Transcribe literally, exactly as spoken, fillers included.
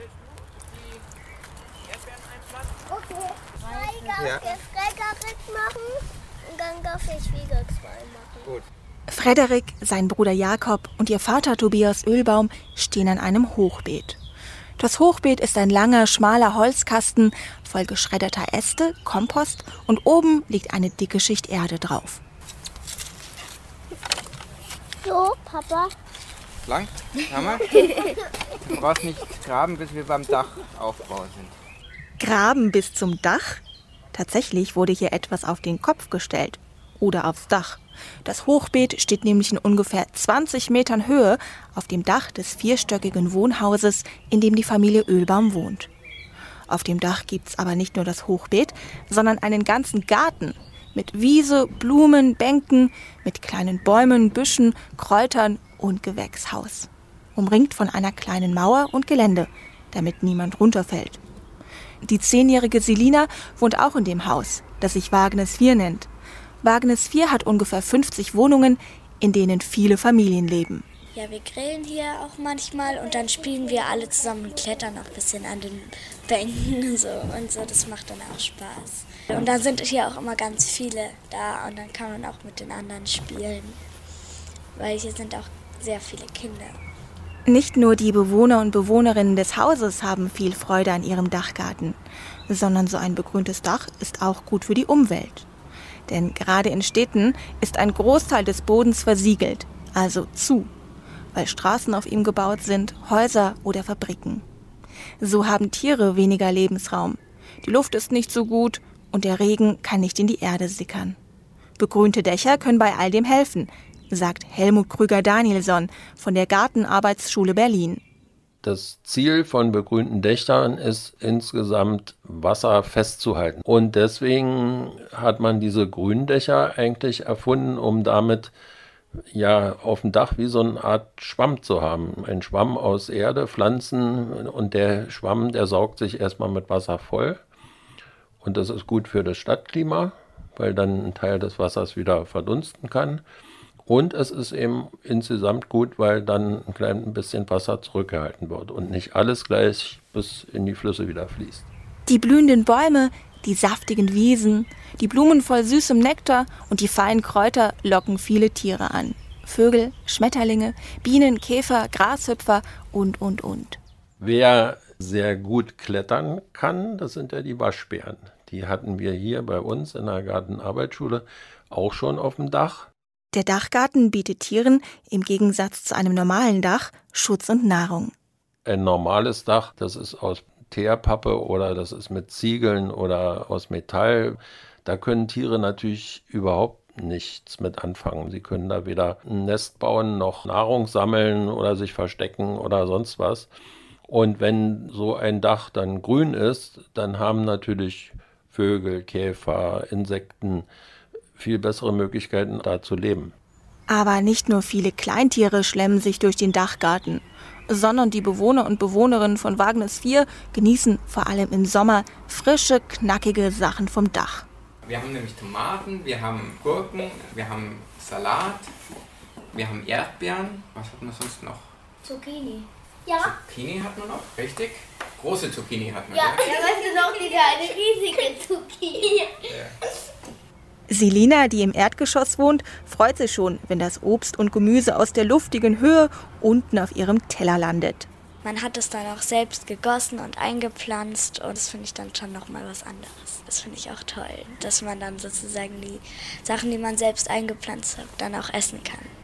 Okay. Ja. Ich darf Frederik machen und dann darf ich wieder zwei machen. Gut. Frederik, sein Bruder Jakob und ihr Vater Tobias Ölbaum stehen an einem Hochbeet. Das Hochbeet ist ein langer, schmaler Holzkasten voll geschredderter Äste, Kompost und oben liegt eine dicke Schicht Erde drauf. So, Papa. Lang? Hammer? Du brauchst nicht graben, bis wir beim Dachaufbau sind. Graben bis zum Dach? Tatsächlich wurde hier etwas auf den Kopf gestellt. Oder aufs Dach. Das Hochbeet steht nämlich in ungefähr zwanzig Metern Höhe auf dem Dach des vierstöckigen Wohnhauses, in dem die Familie Ölbaum wohnt. Auf dem Dach gibt's aber nicht nur das Hochbeet, sondern einen ganzen Garten mit Wiese, Blumen, Bänken, mit kleinen Bäumen, Büschen, Kräutern und Gewächshaus. Umringt von einer kleinen Mauer und Gelände, damit niemand runterfällt. Die zehnjährige Selina wohnt auch in dem Haus, das sich Wagnis vier nennt. Wagnis vier hat ungefähr fünfzig Wohnungen, in denen viele Familien leben. Ja, wir grillen hier auch manchmal und dann spielen wir alle zusammen und klettern auch ein bisschen an den Bänken so und so. Das macht dann auch Spaß. Und dann sind hier auch immer ganz viele da und dann kann man auch mit den anderen spielen, weil hier sind auch sehr viele Kinder. Nicht nur die Bewohner und Bewohnerinnen des Hauses haben viel Freude an ihrem Dachgarten, sondern so ein begrüntes Dach ist auch gut für die Umwelt. Denn gerade in Städten ist ein Großteil des Bodens versiegelt, also zu, weil Straßen auf ihm gebaut sind, Häuser oder Fabriken. So haben Tiere weniger Lebensraum. Die Luft ist nicht so gut und der Regen kann nicht in die Erde sickern. Begrünte Dächer können bei all dem helfen, sagt Helmut Krüger-Danielson von der Gartenarbeitsschule Berlin. Das Ziel von begrünten Dächern ist insgesamt Wasser festzuhalten. Und deswegen hat man diese Gründächer eigentlich erfunden, um damit ja auf dem Dach wie so eine Art Schwamm zu haben. Ein Schwamm aus Erde, Pflanzen und der Schwamm, der saugt sich erstmal mit Wasser voll. Und das ist gut für das Stadtklima, weil dann ein Teil des Wassers wieder verdunsten kann. Und es ist eben insgesamt gut, weil dann ein klein bisschen Wasser zurückgehalten wird und nicht alles gleich bis in die Flüsse wieder fließt. Die blühenden Bäume, die saftigen Wiesen, die Blumen voll süßem Nektar und die feinen Kräuter locken viele Tiere an. Vögel, Schmetterlinge, Bienen, Käfer, Grashüpfer und, und, und. Wer sehr gut klettern kann, das sind ja die Waschbären. Die hatten wir hier bei uns in der Gartenarbeitsschule auch schon auf dem Dach. Der Dachgarten bietet Tieren, im Gegensatz zu einem normalen Dach, Schutz und Nahrung. Ein normales Dach, das ist aus Teerpappe oder das ist mit Ziegeln oder aus Metall. Da können Tiere natürlich überhaupt nichts mit anfangen. Sie können da weder ein Nest bauen, noch Nahrung sammeln oder sich verstecken oder sonst was. Und wenn so ein Dach dann grün ist, dann haben natürlich Vögel, Käfer, Insekten viel bessere Möglichkeiten, da zu leben. Aber nicht nur viele Kleintiere schlemmen sich durch den Dachgarten, sondern die Bewohner und Bewohnerinnen von Wagnis vier genießen vor allem im Sommer frische, knackige Sachen vom Dach. Wir haben nämlich Tomaten, wir haben Gurken, wir haben Salat, wir haben Erdbeeren. Was hat man sonst noch? Zucchini. Ja. Zucchini hat man noch, richtig? Große Zucchini hat man. Ja, ja, weißt du noch, die eine riesige Zucchini. Ja. Selina, die im Erdgeschoss wohnt, freut sich schon, wenn das Obst und Gemüse aus der luftigen Höhe unten auf ihrem Teller landet. Man hat es dann auch selbst gegossen und eingepflanzt und das finde ich dann schon nochmal was anderes. Das finde ich auch toll, dass man dann sozusagen die Sachen, die man selbst eingepflanzt hat, dann auch essen kann.